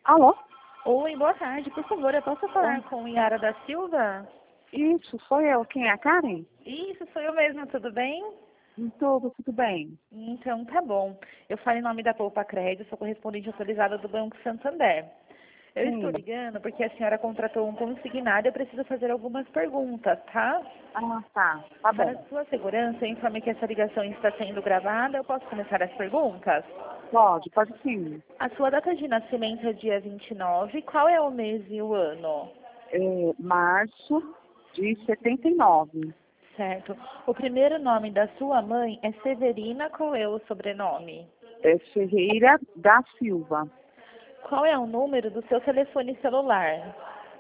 Alô? Oi, boa tarde. Por favor, eu posso falar com Yara da Silva? Isso, sou eu. Quem é a Karen? Isso, sou eu mesma, tudo bem? Tudo bem. Então, tá bom. Eu falo em nome da Poupa Crédito, sou correspondente autorizada do Banco Santander. Eu estou Sim. ligando porque a senhora contratou um consignado e eu preciso fazer algumas perguntas, tá? Ah, tá. Tá Para bom. sua segurança, eu informe que essa ligação está sendo gravada. Eu posso começar as perguntas? Pode sim. A sua data de nascimento é dia 29. Qual é o mês e o ano? Março de 79. Certo. O primeiro nome da sua mãe é Severina, qual é o sobrenome? Ferreira da Silva. Qual é o número do seu telefone celular?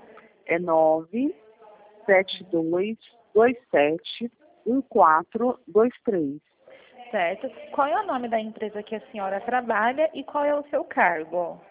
972271423. Certo. Qual é o nome da empresa que a senhora trabalha e qual é o seu cargo?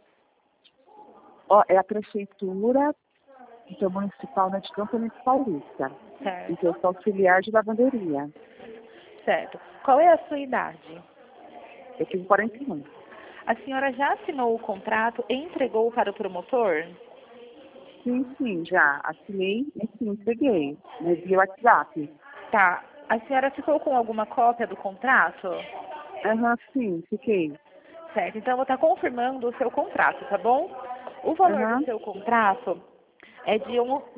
É a prefeitura então, municipal de Campo Paulista. Certo. Então, eu sou auxiliar de lavanderia. Certo. Qual é a sua idade? Eu tenho 41. A senhora já assinou o contrato e entregou para o promotor? Sim, já assinei e sim, entreguei, né, via WhatsApp. Tá. A senhora ficou com alguma cópia do contrato? Aham, sim, fiquei. Certo. Então, eu vou estar confirmando o seu contrato, tá bom? O valor do Aham, seu contrato é de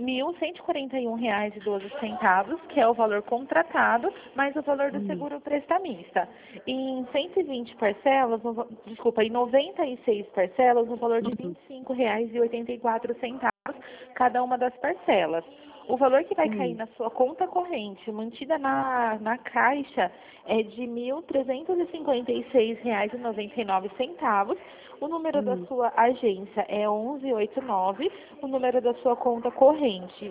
R$ 1.141,12, que é o valor contratado, mais o valor do hum, seguro prestamista. E em 120 parcelas, em 96 parcelas, no valor de R$ uhum, 25,84, cada uma das parcelas. O valor que vai cair sim, na sua conta corrente, mantida na caixa, é de R$ 1.356,99. O número da hum, sua agência é 1189, o número da sua conta corrente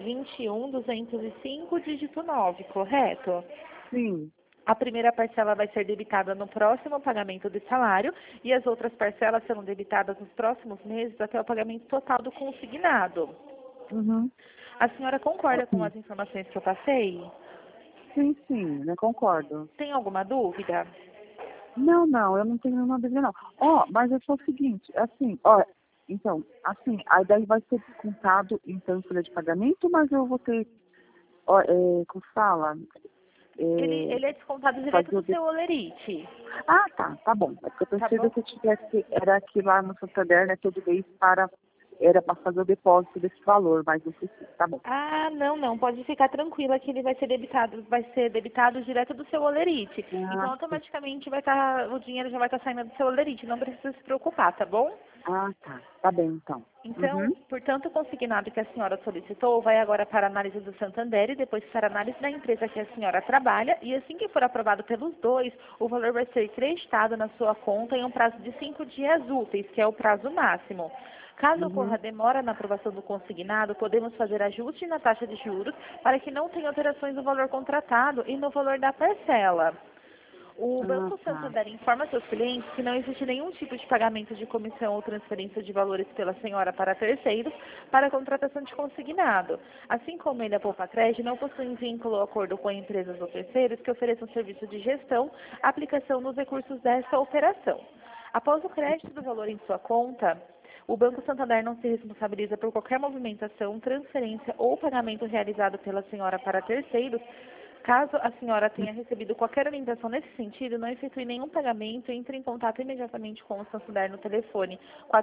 21205, dígito 9, correto? sim, A primeira parcela vai ser debitada no próximo pagamento do salário e as outras parcelas serão debitadas nos próximos meses até o pagamento total do consignado. uhum, A senhora concorda com sim, as informações que eu passei? sim, né, concordo. Tem alguma dúvida? Não, eu não tenho nenhuma dúvida, não. Mas é só o seguinte, assim, então, assim, aí daí vai ser descontado, então, em folha de pagamento, mas eu vou ter, como fala, Ele é descontado direto fazer do seu holerite. Ah, tá bom. É porque eu Tá pensei bom? que eu tivesse, era aqui lá no Santander, né, todo mês era para fazer o depósito desse valor, mas não precisa, tá bom. Ah, não, pode ficar tranquila que ele vai ser debitado direto do seu holerite. Então, Ah, sim. automaticamente o dinheiro já vai estar saindo do seu holerite, não precisa se preocupar, tá bom? Tá bem então. Então, Uhum, portanto, o consignado que a senhora solicitou vai agora para a análise do Santander e depois para a análise da empresa que a senhora trabalha. E assim que for aprovado pelos dois, o valor vai ser creditado na sua conta em um prazo de 5 dias úteis, que é o prazo máximo. Caso uhum. ocorra demora na aprovação do consignado, podemos fazer ajuste na taxa de juros para que não tenha alterações no valor contratado e no valor da parcela. O Ah, Banco tá. Santander informa seus clientes que não existe nenhum tipo de pagamento de comissão ou transferência de valores pela senhora para terceiros para a contratação de consignado. Assim como ele, a Poupa Crédito, não possui vínculo ou acordo com empresas ou terceiros que ofereçam serviço de gestão, aplicação nos recursos desta operação. Após o crédito do valor em sua conta, o Banco Santander não se responsabiliza por qualquer movimentação, transferência ou pagamento realizado pela senhora para terceiros. Caso a senhora tenha recebido qualquer orientação nesse sentido, não efetue nenhum pagamento, entre em contato imediatamente com o Santander no telefone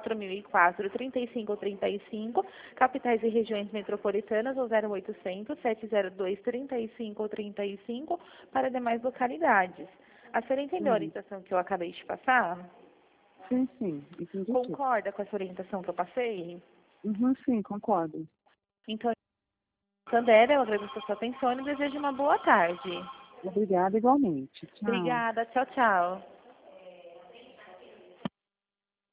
4004-3535, capitais e regiões metropolitanas, ou 0800 702 35 ou 35 para demais localidades. A senhora entendeu a Hum. orientação que eu acabei de passar? Sim, entendi tudo. Concorda com essa orientação que eu passei? Uhum, sim, concordo. Então, Sandra, eu agradeço a sua atenção e desejo uma boa tarde. Obrigada igualmente. Tchau. Obrigada, tchau, tchau.